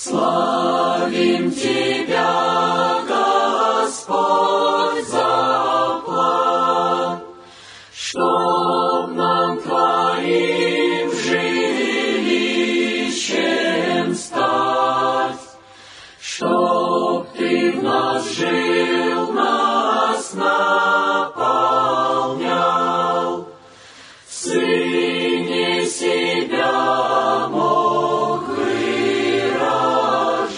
Славим Тебя, Господь, за план, чтоб нам Твоим жилищем стать, чтоб Ты в нас жил, нас наполнял, в Сыне себя мог выражать.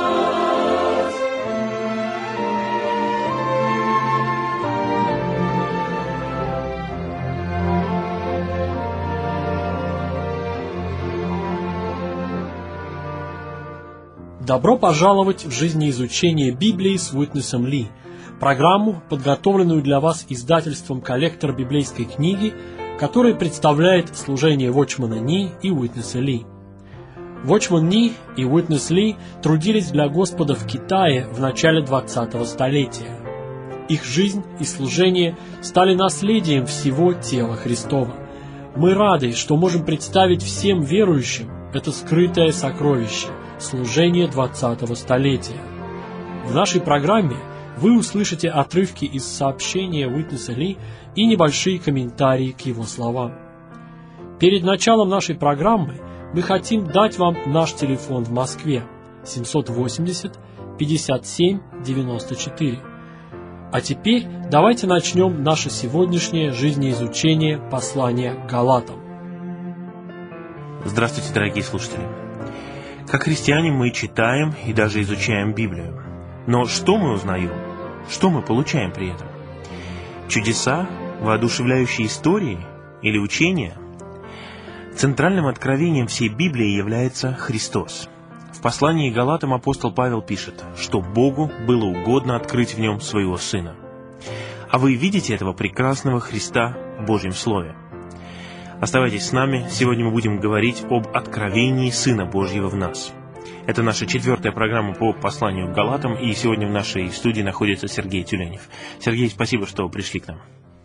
Добро пожаловать в жизнеизучение Библии с Уитнесом Ли, программу, подготовленную для вас издательством «Коллектор библейской книги», который представляет служение Watchman Nee и Уитнеса Ли. Watchman Nee и Уитнес Ли трудились для Господа в Китае в начале 20-го столетия. Их жизнь и служение стали наследием всего тела Христова. Мы рады, что можем представить всем верующим это скрытое сокровище – служение 20-го столетия. В нашей программе вы услышите отрывки из сообщения Уитнеса Ли и небольшие комментарии к его словам. Перед началом нашей программы мы хотим дать вам наш телефон в Москве 780 57 94. А теперь давайте начнем наше сегодняшнее жизнеизучение послания к Галатам. Здравствуйте, дорогие слушатели! Как христиане мы читаем и даже изучаем Библию. Но что мы узнаем? Что мы получаем при этом? Чудеса, воодушевляющие истории или учения? Центральным откровением всей Библии является Христос. В послании к Галатам апостол Павел пишет, что Богу было угодно открыть в нем своего Сына. А вы видите этого прекрасного Христа в Божьем Слове? Оставайтесь с нами, сегодня мы будем говорить об откровении Сына Божьего в нас. Это наша 4-я программа по посланию к Галатам, и сегодня в нашей студии находится Сергей Тюленев. Сергей, спасибо, что пришли к нам.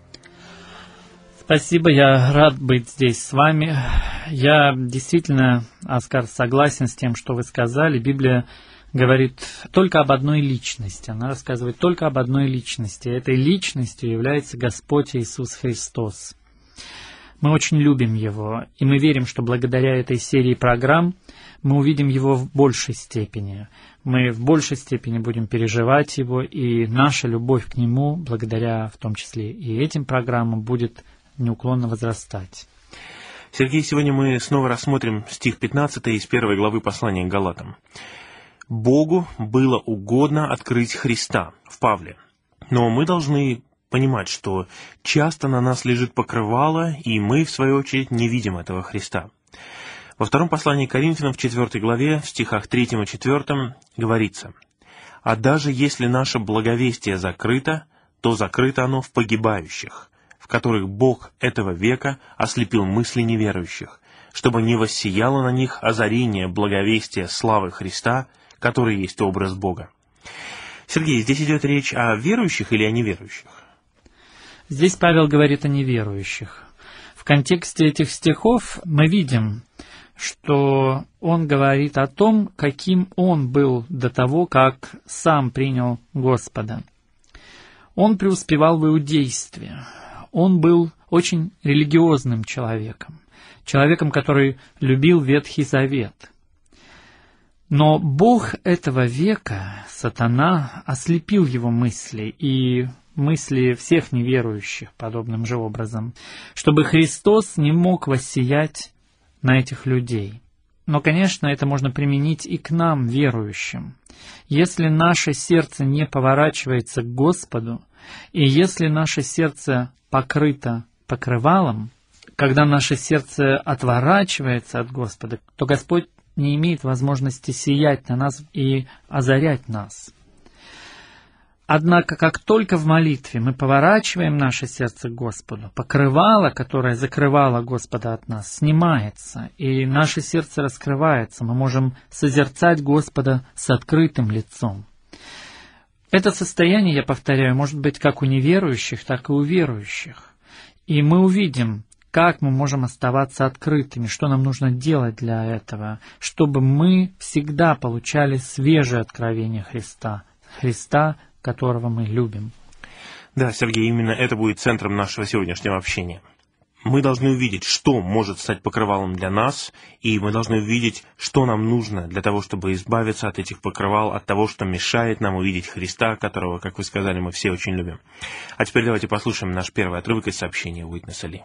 Спасибо, я рад быть здесь с вами. Я действительно, Оскар, согласен с тем, что вы сказали. Библия говорит только об одной личности. Она рассказывает только об одной личности. Этой личностью является Господь Иисус Христос. Мы очень любим Его, и мы верим, что благодаря этой серии программ мы увидим Его в большей степени. Мы в большей степени будем переживать Его, и наша любовь к Нему, благодаря в том числе и этим программам, будет неуклонно возрастать. Сергей, сегодня мы снова рассмотрим стих 15 из 1 главы послания к Галатам. «Богу было угодно открыть Христа» в Павле. Но мы должны понимать, что часто на нас лежит покрывало, и мы, в свою очередь, не видим этого Христа. Во втором послании к Коринфянам, в 4 главе, в стихах 3 и 4 говорится: «А даже если наше благовестие закрыто, то закрыто оно в погибающих, в которых Бог этого века ослепил мысли неверующих, чтобы не воссияло на них озарение благовестия славы Христа, который есть образ Бога». Сергей, здесь идет речь о верующих или о неверующих? Здесь Павел говорит о неверующих. В контексте этих стихов мы видим, что он говорит о том, каким он был до того, как сам принял Господа. Он преуспевал в иудействе. Он был очень религиозным человеком, который любил Ветхий Завет. Но Бог этого века, сатана, ослепил его мысли и мысли всех неверующих подобным же образом, чтобы Христос не мог воссиять на этих людей. Но, конечно, это можно применить и к нам, верующим. Если наше сердце не поворачивается к Господу, и если наше сердце покрыто покрывалом, когда наше сердце отворачивается от Господа, то Господь не имеет возможности сиять на нас и озарять нас. Однако, как только в молитве мы поворачиваем наше сердце к Господу, покрывало, которое закрывало Господа от нас, снимается, и наше сердце раскрывается, мы можем созерцать Господа с открытым лицом. Это состояние, я повторяю, может быть как у неверующих, так и у верующих. И мы увидим, как мы можем оставаться открытыми, что нам нужно делать для этого, чтобы мы всегда получали свежее откровение Христа, Христа, которого мы любим. Да, Сергей, именно это будет центром нашего сегодняшнего общения. Мы должны увидеть, что может стать покрывалом для нас, и мы должны увидеть, что нам нужно для того, чтобы избавиться от этих покрывал, от того, что мешает нам увидеть Христа, которого, как вы сказали, мы все очень любим. А теперь давайте послушаем наш первый отрывок из сообщения Уитнеса Ли.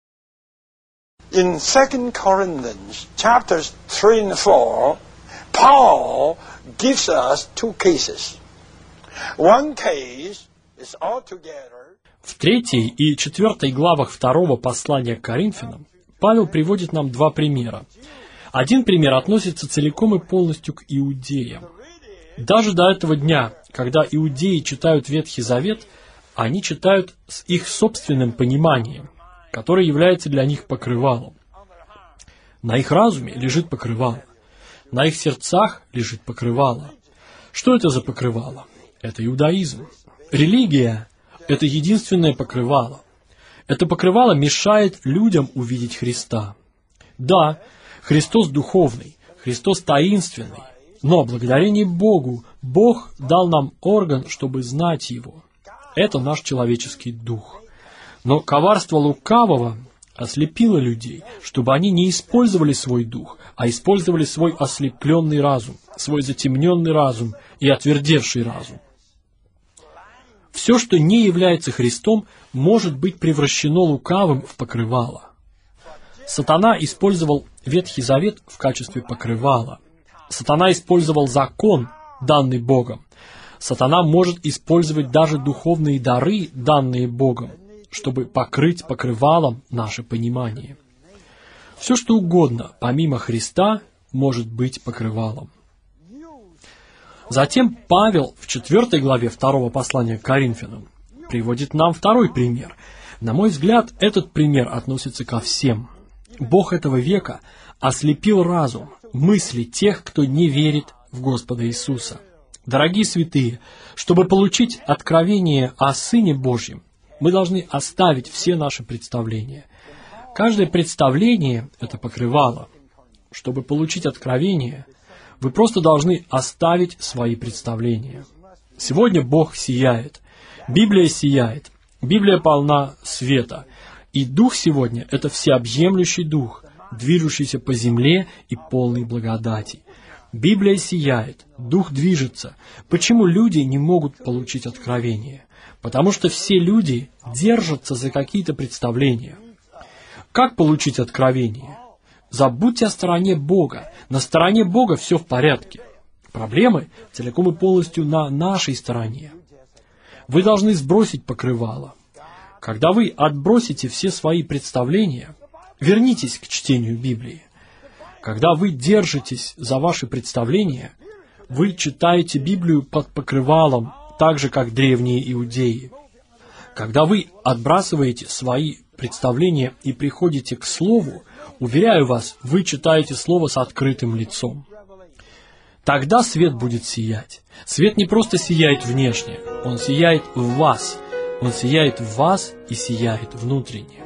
In 2 Corinthians chapters 3 and 4, Paul gives us two cases. One case is altogether. В 3 и 4 главах 2 послания к Коринфянам Павел приводит нам два примера. Один пример относится целиком и полностью к иудеям. Даже до этого дня, когда иудеи читают Ветхий Завет, они читают с их собственным пониманием, которое является для них покрывалом. На их разуме лежит покрывало, на их сердцах лежит покрывало. Что это за покрывало? Это иудаизм. Религия — это единственное покрывало. Это покрывало мешает людям увидеть Христа. Да, Христос духовный, Христос таинственный, но благодарение Богу Бог дал нам орган, чтобы знать Его. Это наш человеческий дух. Но коварство лукавого ослепило людей, чтобы они не использовали свой дух, а использовали свой ослепленный разум, свой затемненный разум и отвердевший разум. Все, что не является Христом, может быть превращено лукавым в покрывало. Сатана использовал Ветхий Завет в качестве покрывала. Сатана использовал закон, данный Богом. Сатана может использовать даже духовные дары, данные Богом, чтобы покрыть покрывалом наше понимание. Все, что угодно, помимо Христа, может быть покрывалом. Затем Павел в 4 главе 2 послания к Коринфянам приводит нам второй пример. На мой взгляд, этот пример относится ко всем. Бог этого века ослепил разум, мысли тех, кто не верит в Господа Иисуса. Дорогие святые, чтобы получить откровение о Сыне Божьем, мы должны оставить все наши представления. Каждое представление — это покрывало. Чтобы получить откровение, вы просто должны оставить свои представления. Сегодня Бог сияет, Библия сияет, Библия полна света, и Дух сегодня — это всеобъемлющий Дух, движущийся по земле и полный благодати. Библия сияет, Дух движется. Почему люди не могут получить откровение? Потому что все люди держатся за какие-то представления. Как получить откровение? Забудьте о стороне Бога. На стороне Бога все в порядке. Проблемы целиком и полностью на нашей стороне. Вы должны сбросить покрывало. Когда вы отбросите все свои представления, вернитесь к чтению Библии. Когда вы держитесь за ваши представления, вы читаете Библию под покрывалом, так же, как древние иудеи. Когда вы отбрасываете свои представления и приходите к Слову, уверяю вас, вы читаете Слово с открытым лицом. Тогда свет будет сиять. Свет не просто сияет внешне, он сияет в вас. Он сияет в вас и сияет внутренне.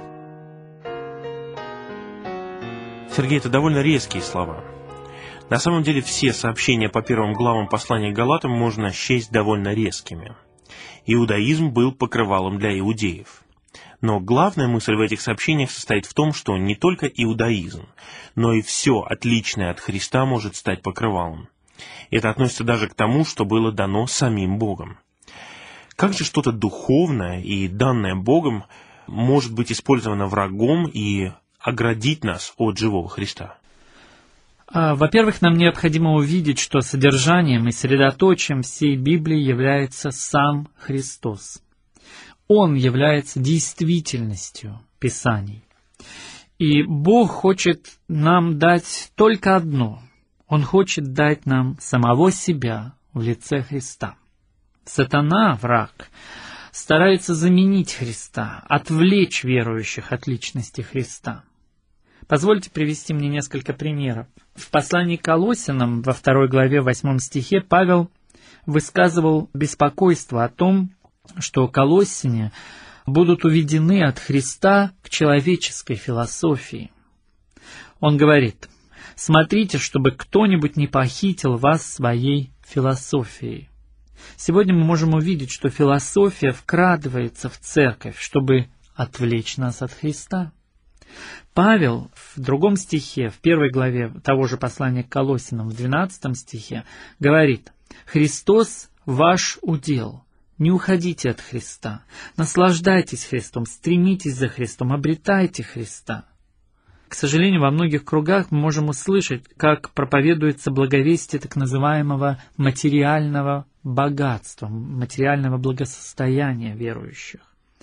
Сергей, это довольно резкие слова. На самом деле все сообщения по первым главам послания к Галатам можно счесть довольно резкими. Иудаизм был покрывалом для иудеев. Но главная мысль в этих сообщениях состоит в том, что не только иудаизм, но и все отличное от Христа может стать покрывалом. Это относится даже к тому, что было дано самим Богом. Как же что-то духовное и данное Богом может быть использовано врагом и оградить нас от живого Христа? Во-первых, нам необходимо увидеть, что содержанием и средоточием всей Библии является сам Христос. Он является действительностью Писаний. И Бог хочет нам дать только одно. Он хочет дать нам самого себя в лице Христа. Сатана, враг, старается заменить Христа, отвлечь верующих от личности Христа. Позвольте привести мне несколько примеров. В послании к Колоссянам во 2 главе 8 стихе Павел высказывал беспокойство о том, что колоссяне будут уведены от Христа к человеческой философии. Он говорит: «Смотрите, чтобы кто-нибудь не похитил вас своей философией». Сегодня мы можем увидеть, что философия вкрадывается в церковь, чтобы отвлечь нас от Христа. Павел в другом стихе, в 1 главе того же послания к Колоссянам, в 12 стихе, говорит: «Христос ваш удел, не уходите от Христа, наслаждайтесь Христом, стремитесь за Христом, обретайте Христа». К сожалению, во многих кругах мы можем услышать, как проповедуется благовестие так называемого материального богатства, материального благосостояния верующих.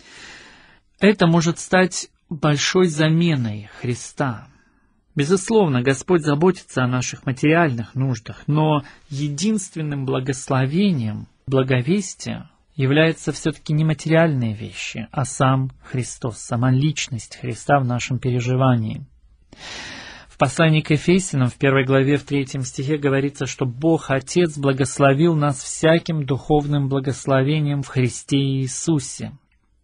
Это может стать большой заменой Христа. Безусловно, Господь заботится о наших материальных нуждах, но единственным благословением благовестия является все-таки не материальные вещи, а сам Христос, сама личность Христа в нашем переживании. В послании к Ефесянам, в 1 главе, в 3 стихе говорится, что Бог Отец благословил нас всяким духовным благословением в Христе Иисусе.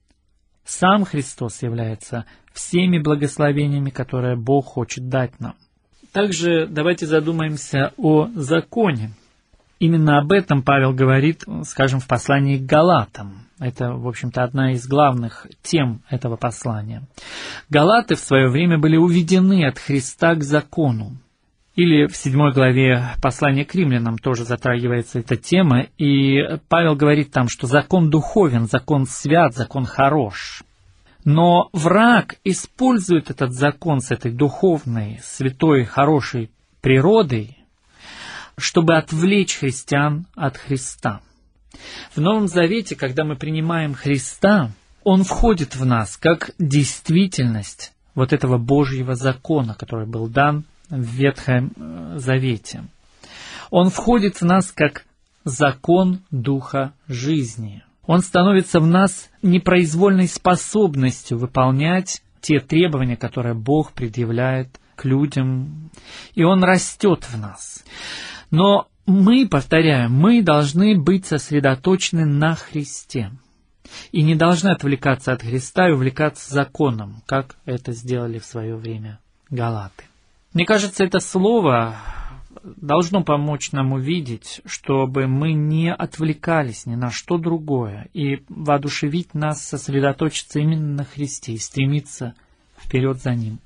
Сам Христос является всеми благословениями, которые Бог хочет дать нам. Также давайте задумаемся о законе. Именно об этом Павел говорит, скажем, в послании к Галатам. Это, в общем-то, одна из главных тем этого послания. Галаты в свое время были уведены от Христа к закону. Или в 7 главе послания к римлянам тоже затрагивается эта тема, и Павел говорит там, что закон духовен, закон свят, закон хорош. Но враг использует этот закон с этой духовной, святой, хорошей природой, чтобы отвлечь христиан от Христа. В Новом Завете, когда мы принимаем Христа, Он входит в нас как действительность вот этого Божьего закона, который был дан в Ветхом Завете. Он входит в нас как закон Духа жизни. Он становится в нас непроизвольной способностью выполнять те требования, которые Бог предъявляет к людям, и Он растет в нас. Но мы, повторяю, мы должны быть сосредоточены на Христе и не должны отвлекаться от Христа и увлекаться законом, как это сделали в свое время галаты. Мне кажется, это слово должно помочь нам увидеть, чтобы мы не отвлекались ни на что другое и воодушевить нас сосредоточиться именно на Христе и стремиться вперед за Ним.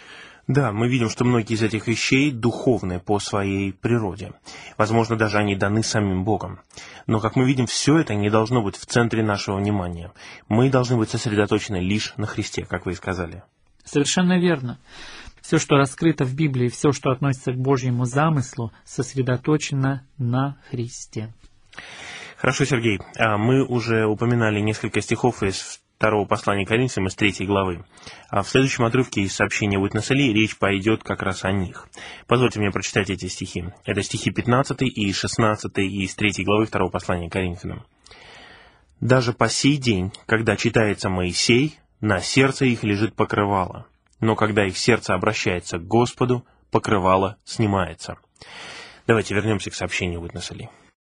Да, мы видим, что многие из этих вещей духовны по своей природе. Возможно, даже они даны самим Богом. Но, как мы видим, все это не должно быть в центре нашего внимания. Мы должны быть сосредоточены лишь на Христе, как вы и сказали. Совершенно верно. Все, что раскрыто в Библии, все, что относится к Божьему замыслу, сосредоточено на Христе. Хорошо, Сергей. Мы уже упоминали несколько стихов из второго послания к Коринфянам из 3 главы. А в следующем отрывке из сообщения Уитнеса Ли речь пойдет как раз о них. Позвольте мне прочитать эти стихи. Это стихи 15 и 16 из 3 главы второго послания к Коринфянам. «Даже по сей день, когда читается Моисей, на сердце их лежит покрывало, но когда их сердце обращается к Господу, покрывало снимается». Давайте вернемся к сообщению Уитнеса Ли.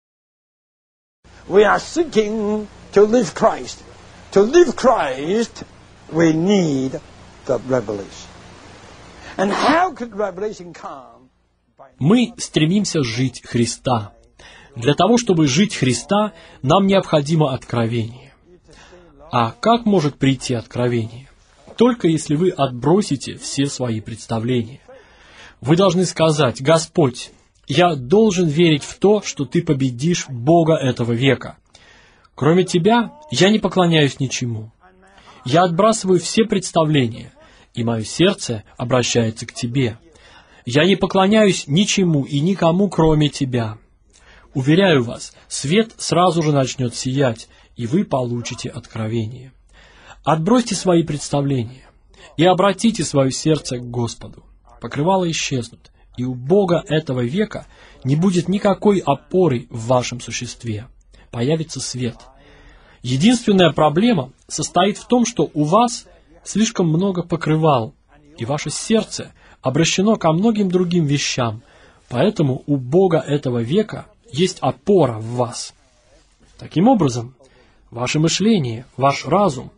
We are seeking to live Christ. To live Christ, we need the revelation. And how could revelation come? Мы стремимся жить Христа. Для того, чтобы жить Христа, нам необходимо откровение. А как может прийти откровение? Только если вы отбросите все свои представления. Вы должны сказать: «Господь, я должен верить в то, что Ты победишь Бога этого века. Кроме Тебя я не поклоняюсь ничему. Я отбрасываю все представления, и мое сердце обращается к Тебе. Я не поклоняюсь ничему и никому, кроме Тебя. Уверяю вас, свет сразу же начнет сиять, и вы получите откровение. Отбросьте свои представления и обратите свое сердце к Господу. Покрывала исчезнут, и у Бога этого века не будет никакой опоры в вашем существе. Появится свет. Единственная проблема состоит в том, что у вас слишком много покрывал, и ваше сердце обращено ко многим другим вещам, поэтому у Бога этого века есть опора в вас. Таким образом, ваше мышление, ваш разум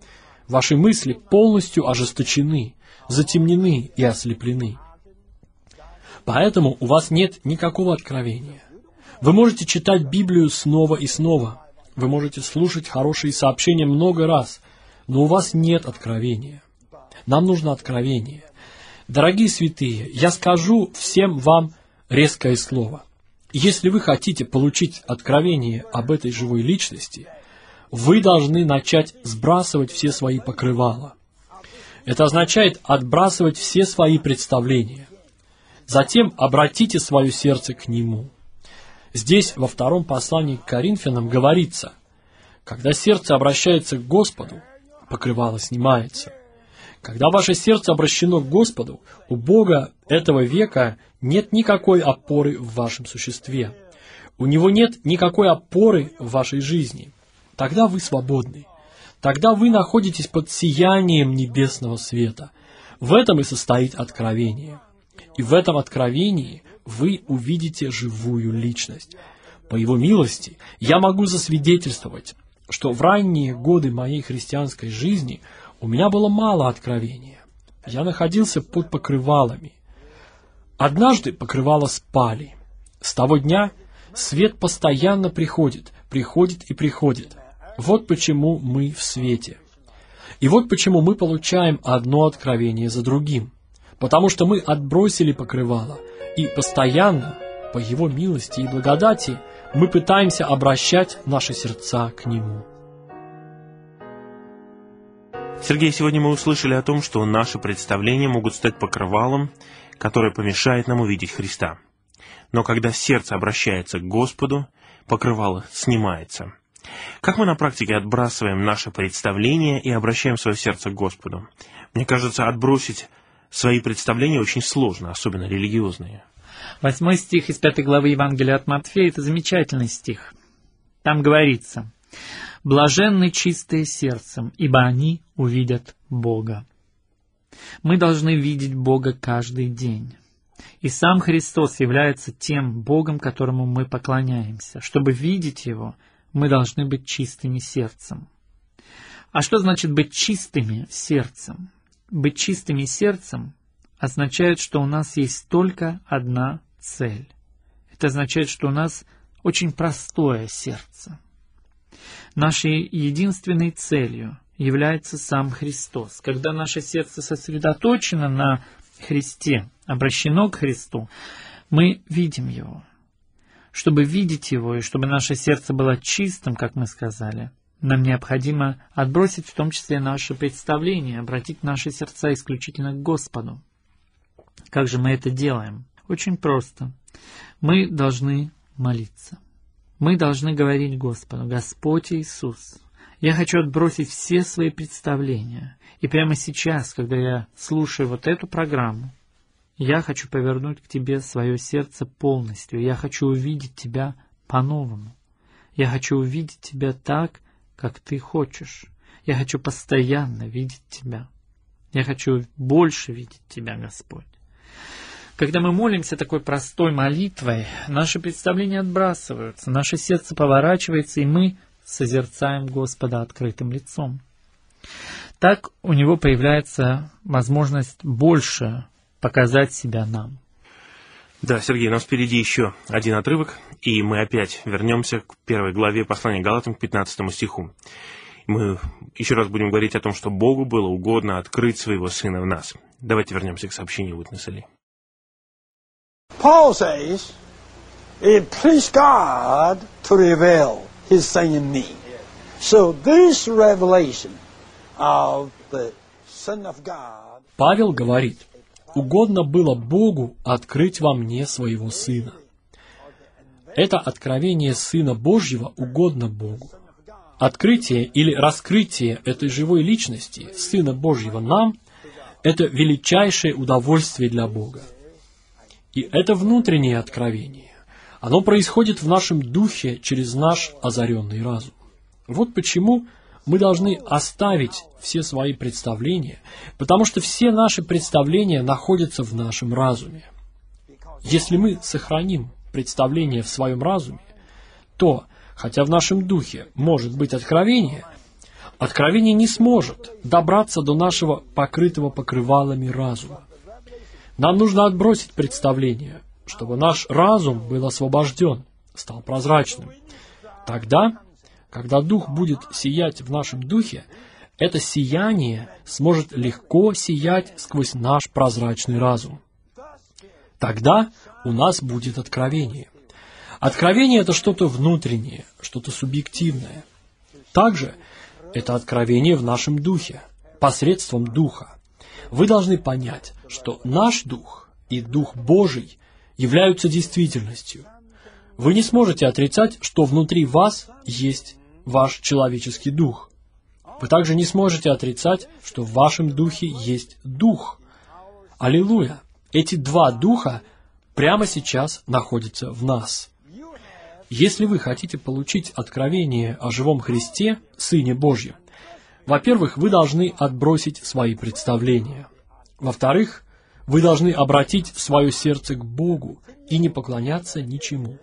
Ваши мысли полностью ожесточены, затемнены и ослеплены. Поэтому у вас нет никакого откровения. Вы можете читать Библию снова и снова. Вы можете слушать хорошие сообщения много раз, но у вас нет откровения. Нам нужно откровение. Дорогие святые, я скажу всем вам резкое слово. Если вы хотите получить откровение об этой живой личности, вы должны начать сбрасывать все свои покрывала. Это означает отбрасывать все свои представления. Затем обратите свое сердце к Нему. Здесь, во втором послании к Коринфянам, говорится, когда сердце обращается к Господу, покрывало снимается. Когда ваше сердце обращено к Господу, у Бога этого века нет никакой опоры в вашем существе. У Него нет никакой опоры в вашей жизни. Тогда вы свободны. Тогда вы находитесь под сиянием небесного света. В этом и состоит откровение. И в этом откровении вы увидите живую личность. По Его милости я могу засвидетельствовать, что в ранние годы моей христианской жизни у меня было мало откровения. Я находился под покрывалами. Однажды покрывала спали. С того дня свет постоянно приходит и приходит. Вот почему мы в свете. И вот почему мы получаем одно откровение за другим. Потому что мы отбросили покрывало, и постоянно, по Его милости и благодати, мы пытаемся обращать наши сердца к Нему. Сергей, сегодня мы услышали о том, что наши представления могут стать покрывалом, которое помешает нам увидеть Христа. Но когда сердце обращается к Господу, покрывало снимается. Как мы на практике отбрасываем наши представления и обращаем свое сердце к Господу? Мне кажется, отбросить свои представления очень сложно, особенно религиозные. 8 стих из 5 главы Евангелия от Матфея – это замечательный стих. Там говорится: «Блаженны чистые сердцем, ибо они увидят Бога». Мы должны видеть Бога каждый день. И сам Христос является тем Богом, которому мы поклоняемся. Чтобы видеть Его, мы должны быть чистыми сердцем. А что значит быть чистыми сердцем? Быть чистыми сердцем означает, что у нас есть только одна цель. Это означает, что у нас очень простое сердце. Нашей единственной целью является сам Христос. Когда наше сердце сосредоточено на Христе, обращено к Христу, мы видим Его. Чтобы видеть Его и чтобы наше сердце было чистым, как мы сказали, нам необходимо отбросить в том числе наши представления, обратить наши сердца исключительно к Господу. Как же мы это делаем? Очень просто. Мы должны молиться. Мы должны говорить Господу: «Господь Иисус, я хочу отбросить все свои представления. И прямо сейчас, когда я слушаю вот эту программу, я хочу повернуть к Тебе свое сердце полностью. Я хочу увидеть Тебя по-новому. Я хочу увидеть Тебя так, как Ты хочешь. Я хочу постоянно видеть Тебя. Я хочу больше видеть Тебя, Господь». Когда мы молимся такой простой молитвой, наши представления отбрасываются, наше сердце поворачивается, и мы созерцаем Господа открытым лицом. Так у Него появляется возможность больше показать себя нам. Да, Сергей, у нас впереди еще один отрывок, и мы опять вернемся к 1 главе послания Галатам, к 15 стиху. Мы еще раз будем говорить о том, что Богу было угодно открыть Своего Сына в нас. Давайте вернемся к сообщению Witness Lee. Paul says, it pleased God to reveal His Son in me. So this revelation of the Son of God... Павел говорит: угодно было Богу открыть во мне Своего Сына. Это откровение Сына Божьего угодно Богу. Открытие или раскрытие этой живой личности, Сына Божьего нам, это величайшее удовольствие для Бога. И это внутреннее откровение. Оно происходит в нашем духе через наш озаренный разум. Вот почему мы должны оставить все свои представления, потому что все наши представления находятся в нашем разуме. Если мы сохраним представление в своем разуме, то, хотя в нашем духе может быть откровение, Откровение не сможет добраться до нашего покрытого покрывалами разума. Нам нужно отбросить представление, чтобы наш разум был освобожден, стал прозрачным. Тогда, когда Дух будет сиять в нашем духе, это сияние сможет легко сиять сквозь наш прозрачный разум. Тогда у нас будет откровение. Откровение – это что-то внутреннее, что-то субъективное. Также это откровение в нашем духе, посредством Духа. Вы должны понять, что наш Дух и Дух Божий являются действительностью. Вы не сможете отрицать, что внутри вас есть ваш человеческий дух. Вы также не сможете отрицать, что в вашем духе есть Дух. Аллилуйя! Эти два духа прямо сейчас находятся в нас. Если вы хотите получить откровение о живом Христе, Сыне Божьем, во-первых, вы должны отбросить свои представления. Во-вторых, вы должны обратить свое сердце к Богу и не поклоняться ничему.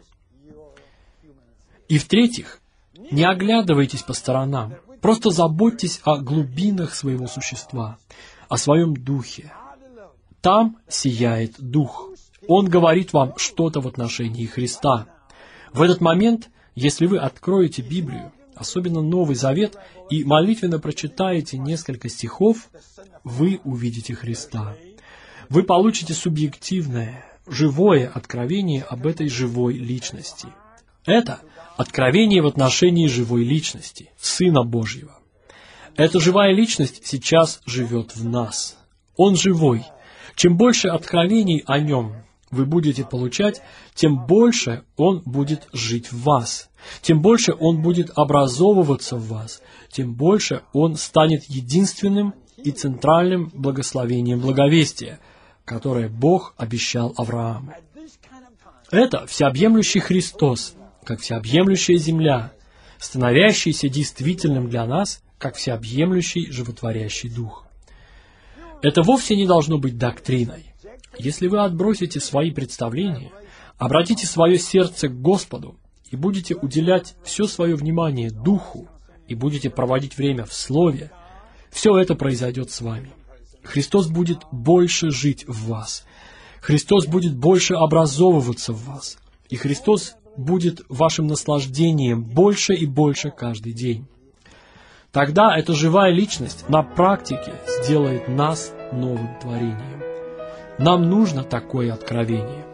И в-третьих, не оглядывайтесь по сторонам, просто заботьтесь о глубинах своего существа, о своем духе. Там сияет Дух. Он говорит вам что-то в отношении Христа. В этот момент, если вы откроете Библию, особенно Новый Завет, и молитвенно прочитаете несколько стихов, вы увидите Христа. Вы получите субъективное, живое откровение об этой живой личности. Это откровение в отношении живой личности, Сына Божьего. Эта живая личность сейчас живет в нас. Он живой. Чем больше откровений о Нем вы будете получать, тем больше Он будет жить в вас. Тем больше Он будет образовываться в вас, тем больше Он станет единственным и центральным благословением благовестия, которое Бог обещал Аврааму. Это всеобъемлющий Христос, как всеобъемлющая земля, становящийся действительным для нас, как всеобъемлющий животворящий Дух. Это вовсе не должно быть доктриной. Если вы отбросите свои представления, обратите свое сердце к Господу и будете уделять все свое внимание Духу и будете проводить время в Слове, все это произойдет с вами. Христос будет больше жить в вас. Христос будет больше образовываться в вас. И Христос будет вашим наслаждением больше и больше каждый день. Тогда эта живая личность на практике сделает нас новым творением. Нам нужно такое откровение.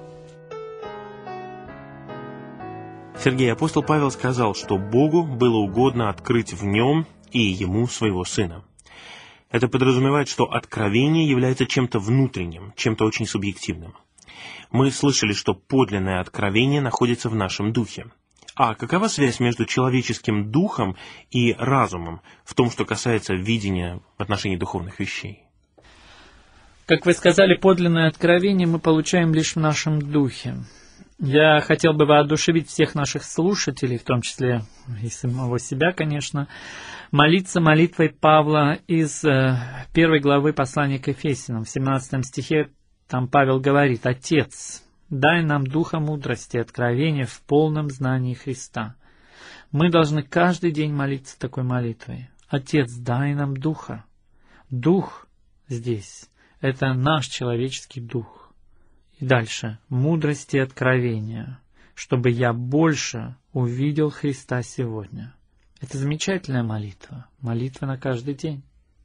Сергей, апостол Павел сказал, что Богу было угодно открыть в нем и ему своего Сына. Это подразумевает, что откровение является чем-то внутренним, чем-то очень субъективным. Мы слышали, что подлинное откровение находится в нашем духе. А какова связь между человеческим духом и разумом в том, что касается видения в отношении духовных вещей? Как вы сказали, подлинное откровение мы получаем лишь в нашем духе. Я хотел бы воодушевить всех наших слушателей, в том числе и самого себя, конечно, молиться молитвой Павла из 1 главы послания к Ефесянам. В 17 стихе там Павел говорит: «Отец, дай нам духа мудрости и откровения в полном знании Христа». Мы должны каждый день молиться такой молитвой. «Отец, дай нам духа». Дух здесь — это наш человеческий дух. И дальше. Мудрости и откровения, чтобы я больше увидел Христа сегодня. Это замечательная молитва. Молитва на каждый день.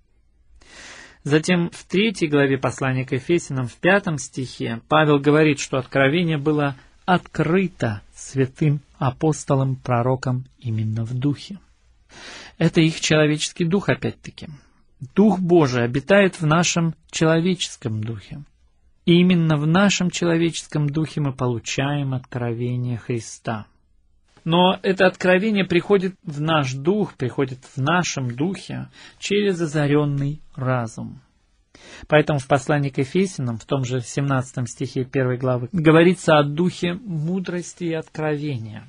Затем в 3 главе послания к Ефесянам, в 5 стихе, Павел говорит, что откровение было открыто святым апостолам, пророкам именно в духе. Это их человеческий дух, опять-таки. Дух Божий обитает в нашем человеческом духе. И именно в нашем человеческом духе мы получаем откровение Христа. Но это откровение приходит в наш дух, приходит в нашем духе через озаренный разум. Поэтому в послании к Ефесянам, в том же 17 стихе 1 главы, говорится о духе мудрости и откровения.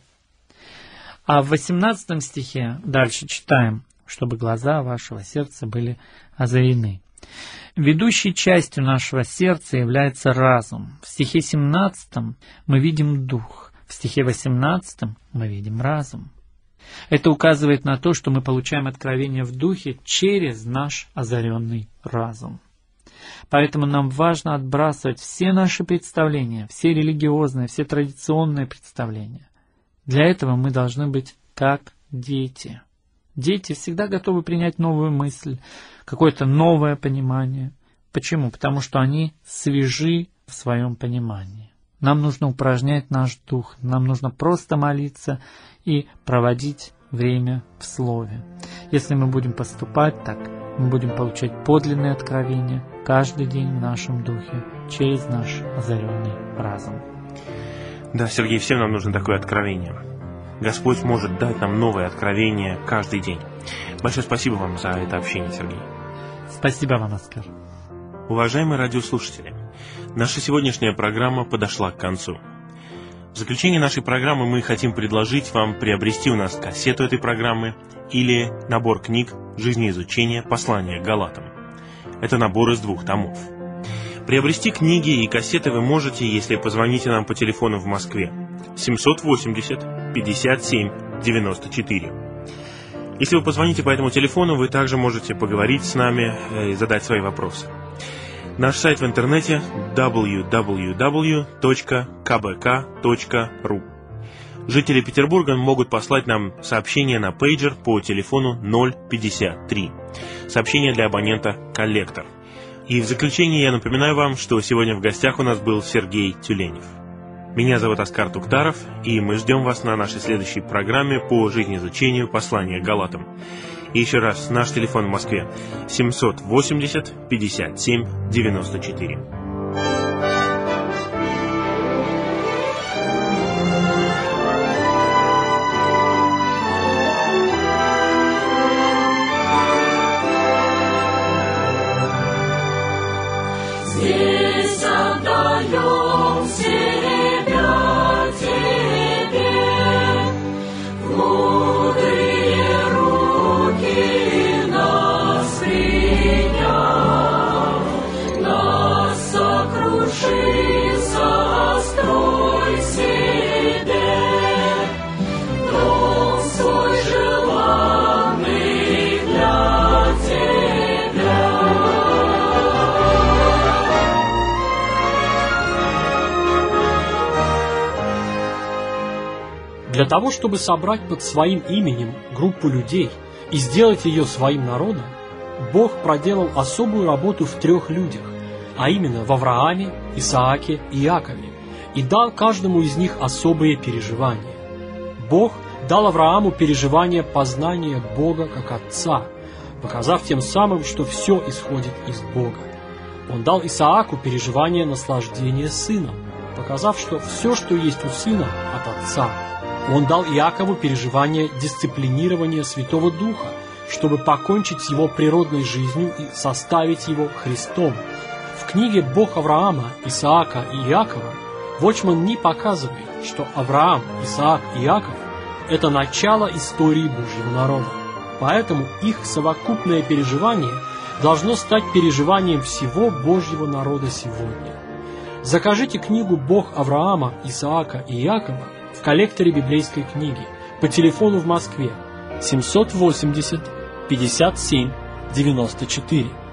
А в 18 стихе дальше читаем, чтобы глаза вашего сердца были озарены. Ведущей частью нашего сердца является разум. В стихе 17 мы видим дух, в стихе 18 мы видим разум. Это указывает на то, что мы получаем откровение в Духе через наш озаренный разум. Поэтому нам важно отбрасывать все наши представления, все религиозные, все традиционные представления. Для этого мы должны быть как дети. Дети всегда готовы принять новую мысль, какое-то новое понимание. Почему? Потому что они свежи в своем понимании. Нам нужно упражнять наш дух, нам нужно просто молиться и проводить время в Слове. Если мы будем поступать так, мы будем получать подлинные откровения каждый день в нашем духе через наш озаренный разум. Да, Сергей, всем нам нужно такое откровение. Господь может дать нам новое откровение каждый день. Большое спасибо вам за это общение, Сергей. Спасибо вам, Оскар. Уважаемые радиослушатели, наша сегодняшняя программа подошла к концу. В заключение нашей программы мы хотим предложить вам приобрести у нас кассету этой программы или набор книг «Жизнеизучение. Послание к Галатам». Это набор из 2 томов. Приобрести книги и кассеты вы можете, если позвоните нам по телефону в Москве 780 57 94. Если вы позвоните по этому телефону, вы также можете поговорить с нами и задать свои вопросы. Наш сайт в интернете www.kbk.ru. Жители Петербурга могут послать нам сообщение на пейджер по телефону 053. Сообщение для абонента «Коллектор». И в заключение я напоминаю вам, что сегодня в гостях у нас был Сергей Тюленев. Меня зовут Оскар Туктаров, и мы ждем вас на нашей следующей программе по жизнеизучению послания к Галатам. И еще раз, наш телефон в Москве 780 57 94. Здесь отдаем себя Тебе, в мудрые руки нас приняв, нас сокруши, сострой себе, дом свой желанный для Тебя. Для того, чтобы собрать под своим именем группу людей и сделать ее своим народом, Бог проделал особую работу в 3 людях, а именно в Аврааме, Исааке и Иакове, и дал каждому из них особые переживания. Бог дал Аврааму переживание познания Бога как Отца, показав тем самым, что все исходит из Бога. Он дал Исааку переживание наслаждения сыном, показав, что все, что есть у сына, от Отца. Он дал Иакову переживание дисциплинирования Святого Духа, чтобы покончить с его природной жизнью и составить его Христом. В книге «Бог Авраама, Исаака и Иакова» Watchman Nee показывает, что Авраам, Исаак и Иаков – это начало истории Божьего народа. Поэтому их совокупное переживание должно стать переживанием всего Божьего народа сегодня. Закажите книгу «Бог Авраама, Исаака и Иакова» в коллекторе библейской книги по телефону в Москве 780 57 94.